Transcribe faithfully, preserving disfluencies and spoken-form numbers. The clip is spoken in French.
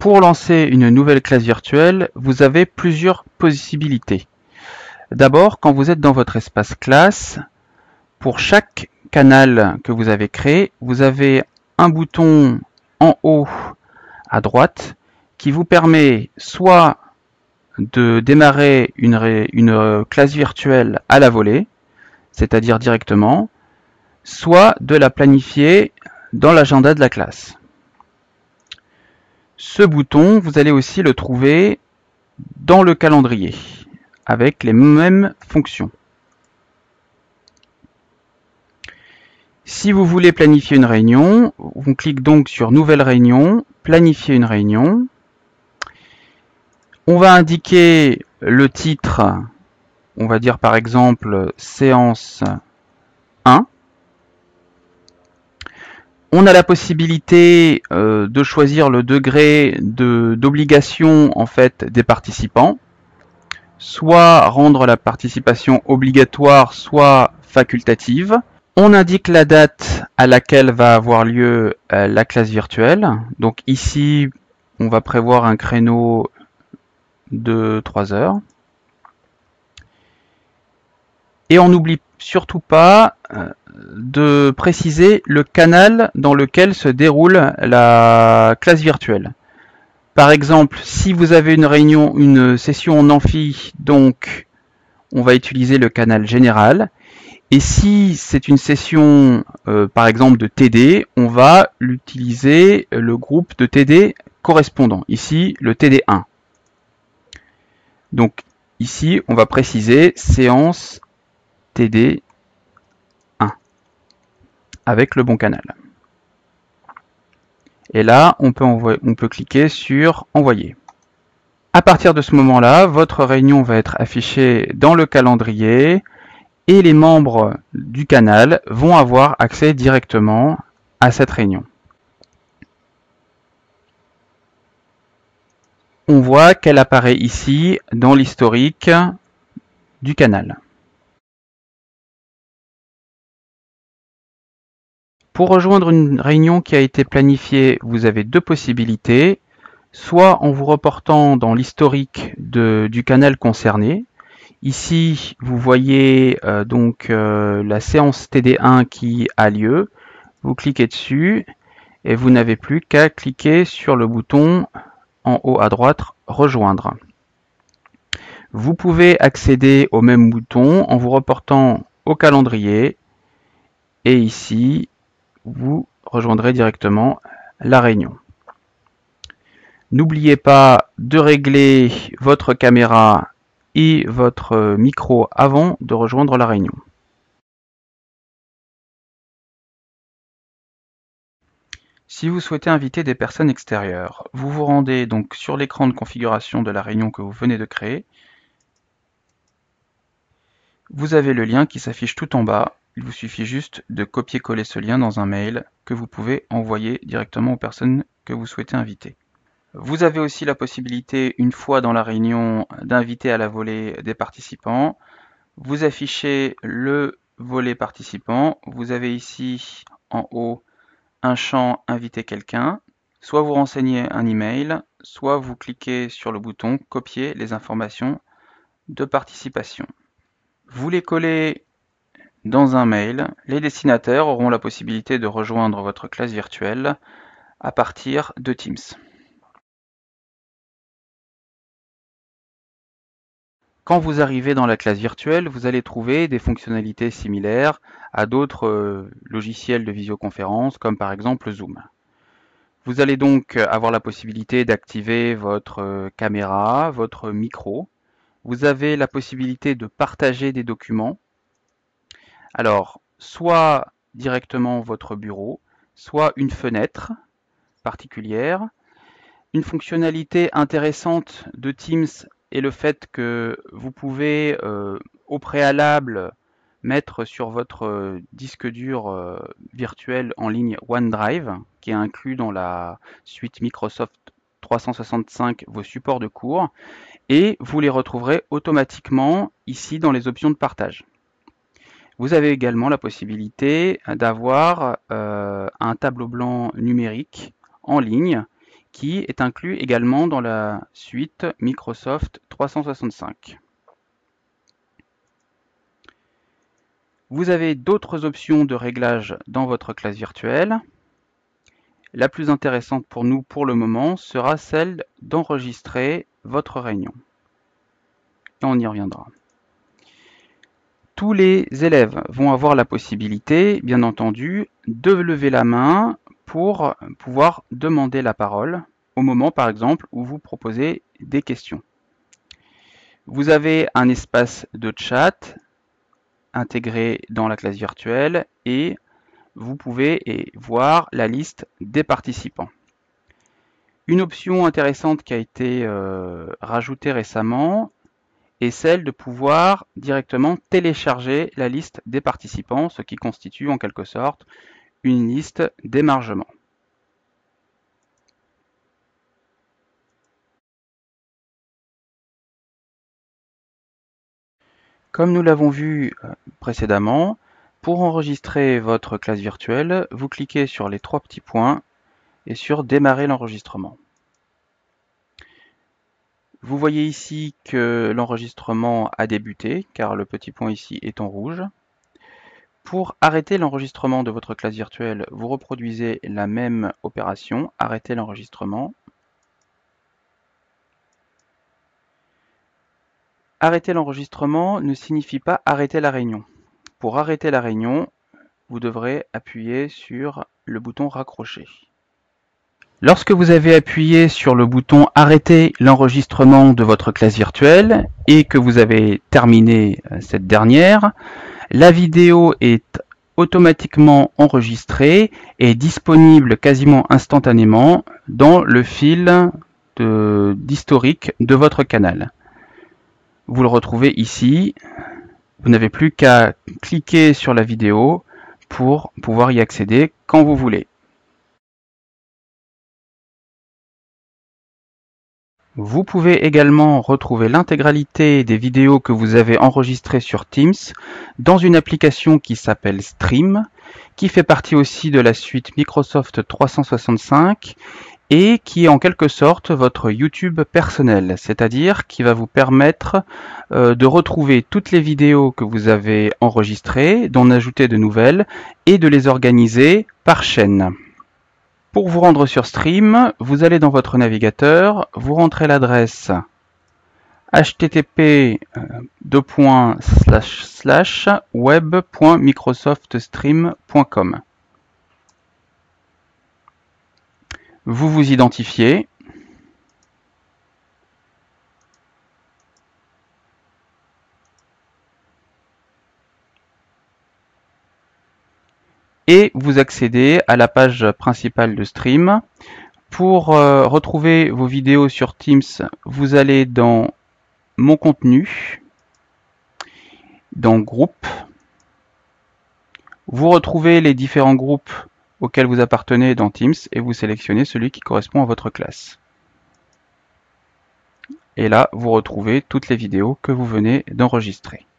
Pour lancer une nouvelle classe virtuelle, vous avez plusieurs possibilités. D'abord, quand vous êtes dans votre espace classe, pour chaque canal que vous avez créé, vous avez un bouton en haut à droite qui vous permet soit de démarrer une, une classe virtuelle à la volée, c'est-à-dire directement, soit de la planifier dans l'agenda de la classe. Ce bouton, vous allez aussi le trouver dans le calendrier, avec les mêmes fonctions. Si vous voulez planifier une réunion, on clique donc sur Nouvelle réunion, Planifier une réunion. On va indiquer le titre, on va dire par exemple Séance un. On a la possibilité euh, de choisir le degré de, d'obligation en fait des participants, soit rendre la participation obligatoire, soit facultative. On indique la date à laquelle va avoir lieu euh, la classe virtuelle. Donc ici, on va prévoir un créneau de trois heures. Et on n'oublie surtout pas euh, de préciser le canal dans lequel se déroule la classe virtuelle. Par exemple, si vous avez une réunion, une session en amphi, donc on va utiliser le canal général. Et si c'est une session, euh, par exemple, de T D, on va utiliser le groupe de T D correspondant. Ici, le T D un. Donc ici, on va préciser séance T D un avec le bon canal. Et là, on peut, envoyer, on peut cliquer sur Envoyer. À partir de ce moment-là, votre réunion va être affichée dans le calendrier et les membres du canal vont avoir accès directement à cette réunion. On voit qu'elle apparaît ici dans l'historique du canal. Pour rejoindre une réunion qui a été planifiée, vous avez deux possibilités. Soit en vous reportant dans l'historique du canal concerné. Ici, vous voyez euh, donc euh, la séance T D un qui a lieu. Vous cliquez dessus et vous n'avez plus qu'à cliquer sur le bouton en haut à droite Rejoindre. Vous pouvez accéder au même bouton en vous reportant au calendrier et ici, vous rejoindrez directement la réunion. N'oubliez pas de régler votre caméra et votre micro avant de rejoindre la réunion. Si vous souhaitez inviter des personnes extérieures, vous vous rendez donc sur l'écran de configuration de la réunion que vous venez de créer. Vous avez le lien qui s'affiche tout en bas. Il vous suffit juste de copier-coller ce lien dans un mail que vous pouvez envoyer directement aux personnes que vous souhaitez inviter. Vous avez aussi la possibilité, une fois dans la réunion, d'inviter à la volée des participants. Vous affichez le volet participant. Vous avez ici en haut un champ Inviter quelqu'un. Soit vous renseignez un email, soit vous cliquez sur le bouton Copier les informations de participation. Vous les collez dans un mail. Les destinataires auront la possibilité de rejoindre votre classe virtuelle à partir de Teams. Quand vous arrivez dans la classe virtuelle, vous allez trouver des fonctionnalités similaires à d'autres euh, logiciels de visioconférence, comme par exemple Zoom. Vous allez donc avoir la possibilité d'activer votre euh, caméra, votre micro. Vous avez la possibilité de partager des documents. Alors, soit directement votre bureau, soit une fenêtre particulière. Une fonctionnalité intéressante de Teams est le fait que vous pouvez euh, au préalable mettre sur votre euh, disque dur euh, virtuel en ligne OneDrive, qui est inclus dans la suite Microsoft trois cent soixante-cinq vos supports de cours, et vous les retrouverez automatiquement ici dans les options de partage. Vous avez également la possibilité d'avoir euh, un tableau blanc numérique en ligne qui est inclus également dans la suite Microsoft trois cent soixante-cinq. Vous avez d'autres options de réglage dans votre classe virtuelle. La plus intéressante pour nous pour le moment sera celle d'enregistrer votre réunion. Et on y reviendra. Tous les élèves vont avoir la possibilité, bien entendu, de lever la main pour pouvoir demander la parole au moment, par exemple, où vous proposez des questions. Vous avez un espace de chat intégré dans la classe virtuelle et vous pouvez voir la liste des participants. Une option intéressante qui a été euh, rajoutée récemment est celle de pouvoir directement télécharger la liste des participants, ce qui constitue en quelque sorte une liste d'émargement. Comme nous l'avons vu précédemment, pour enregistrer votre classe virtuelle, vous cliquez sur les trois petits points et sur démarrer l'enregistrement. Vous voyez ici que l'enregistrement a débuté car le petit point ici est en rouge. Pour arrêter l'enregistrement de votre classe virtuelle, vous reproduisez la même opération, arrêter l'enregistrement. Arrêter l'enregistrement ne signifie pas arrêter la réunion. Pour arrêter la réunion, vous devrez appuyer sur le bouton raccrocher. Lorsque vous avez appuyé sur le bouton arrêter l'enregistrement de votre classe virtuelle et que vous avez terminé cette dernière, la vidéo est automatiquement enregistrée et disponible quasiment instantanément dans le fil d'historique de, de votre canal. Vous le retrouvez ici. Vous n'avez plus qu'à cliquer sur la vidéo pour pouvoir y accéder quand vous voulez. Vous pouvez également retrouver l'intégralité des vidéos que vous avez enregistrées sur Teams dans une application qui s'appelle Stream, qui fait partie aussi de la suite Microsoft trois cent soixante-cinq et qui est en quelque sorte votre YouTube personnel, c'est-à-dire qui va vous permettre euh, de retrouver toutes les vidéos que vous avez enregistrées, d'en ajouter de nouvelles et de les organiser par chaîne. Pour vous rendre sur Stream, vous allez dans votre navigateur, vous rentrez l'adresse h t t p deux points slash slash web point microsoft stream point com. Vous vous identifiez. Et vous accédez à la page principale de Stream. Pour euh, retrouver vos vidéos sur Teams, vous allez dans Mon contenu, dans Groupe. Vous retrouvez les différents groupes auxquels vous appartenez dans Teams et vous sélectionnez celui qui correspond à votre classe. Et là, vous retrouvez toutes les vidéos que vous venez d'enregistrer.